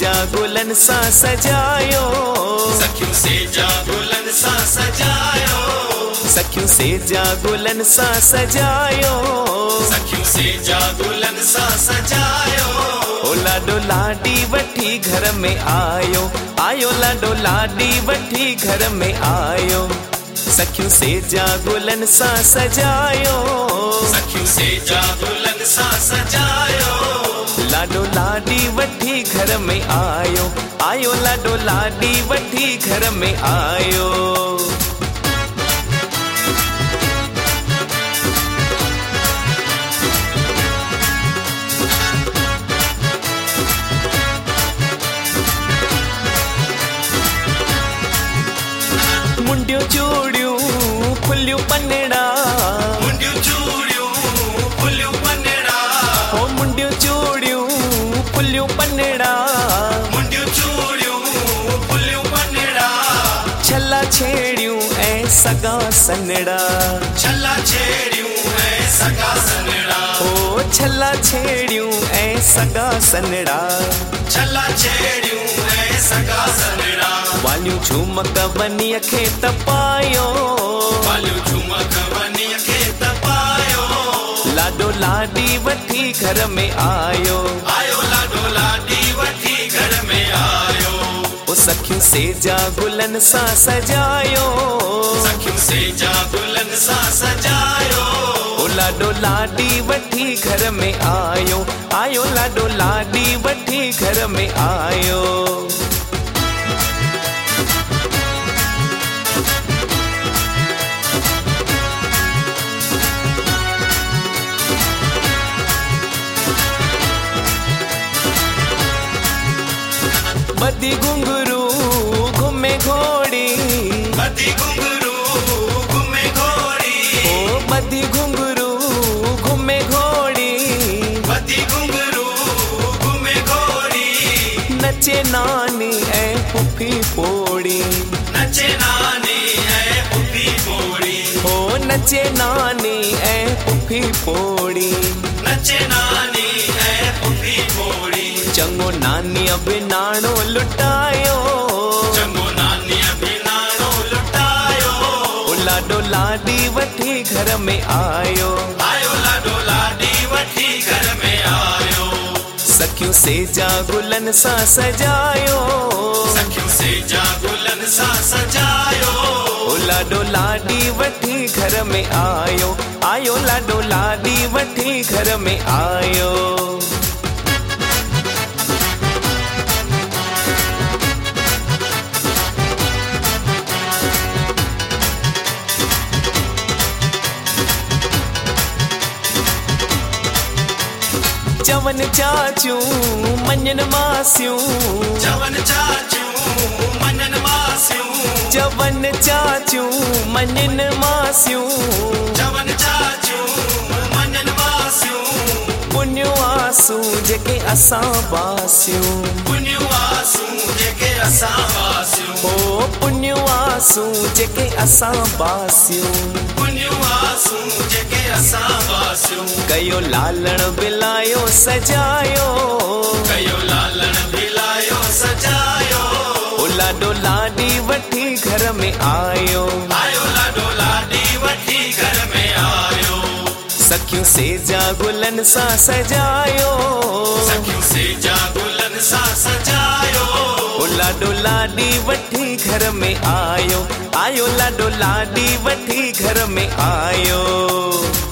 जा गुलन सा सजायो, सखियों से जा गुलन सा सजायो, सखियों से जा गुलन सा सजायो, सखियों से जा गुलन सा सजायो। ओ लाडो लाडी वठी घर में आयो, आयो लाडो लाडी वठी घर में आयो, सखियों से जा गुलन सा सजायो, सखियों से जा गुलन सा सजायो। लाडो लाडी वठी घर में आयो, आयो लाडो लाडी वठी घर में आयो। मुंडियो चूड़ियों फुलियो पन्नेड़ा, मुंडियो चूड़ियों फुलियो पन्नेड़ा, ओ मुंडियो चूड़ियों फुलियो पन्नेड़ा, मुंडियो चूड़ियों फुलियो पन्नेड़ा। छला छेड़ियों ऐ सगा सनड़ा, छला छेड़ियों ऐ सगा सनड़ा, ओ छला छेड़ियों ऐ सगा सनड़ा, छला छेड़ियों ऐ सगा सनड़ा। वालियूं झूमक बनी खे तपायो, वालियूं झूमक बनी खे तपायो, लाडो लाडी वठी घर में आयो, आयो लाडो लाडी वठी घर में आयो। ओ सखियों से जा गुलन सा सजायो, सखियों से जा गुलन सा सजायो। ओ लाडो लाडी वठी घर में आयो, आयो लाडो लाडी वठी घर में आयो। बदी घुंघरू घूमे घोड़ी, बदी घुंघरू घूमे घोड़ी, ओ बदी घुंघरू घूमे घोड़ी, बदी घुंघरू घूमे घोड़ी। नचे नानी ऐ पुफी पोड़ी, नचे नानी है पुफी पोड़ी, ओ नचे नानी ऐ पुफी पोड़ी, नचे नानी है पुफी पोड़ी। चंगो नानी अभिनाणो लुटायो, चंगो नानी अभिनाणो लुटायो, ओ लाडो लाडी वठी घर में आयो, आयो लाडो लाडी वठी घर में आयो। सखियों से जा गुलन सा सजायो, सखियों से जा गुलन सा सजायो, ओ लाडो लाडी वठी घर में आयो, आयो लाडो लाडी वठी घर में आयो। चवन चाचू मनन मासियूं, चवन चाचू मनन मासियूं, चवन चाचू मनन मासियूं, चवन चाचू मनन मासियूं। पुण्यो आंसू जेके असां बासियूं, पुण्यो आंसू जेके असां वासियूं, ओ पुण्यो आंसू जेके असां बासियूं, पुण्यो आंसू जेके असां वासियूं। कयो लालण बिलायो सजायो, कयो लालण भिलायो सजायो, ओ लाडो लाडी वठी घर में आयो, आयो लाडो लाडी वठी घर में आयो। सखियों से जा गुलन सा सजायो, सखियों से जा गुलन सा सजायो, ओ लाडो लाडी वठी घर में आयो, आयो लाडो लाडी वठी घर में आयो।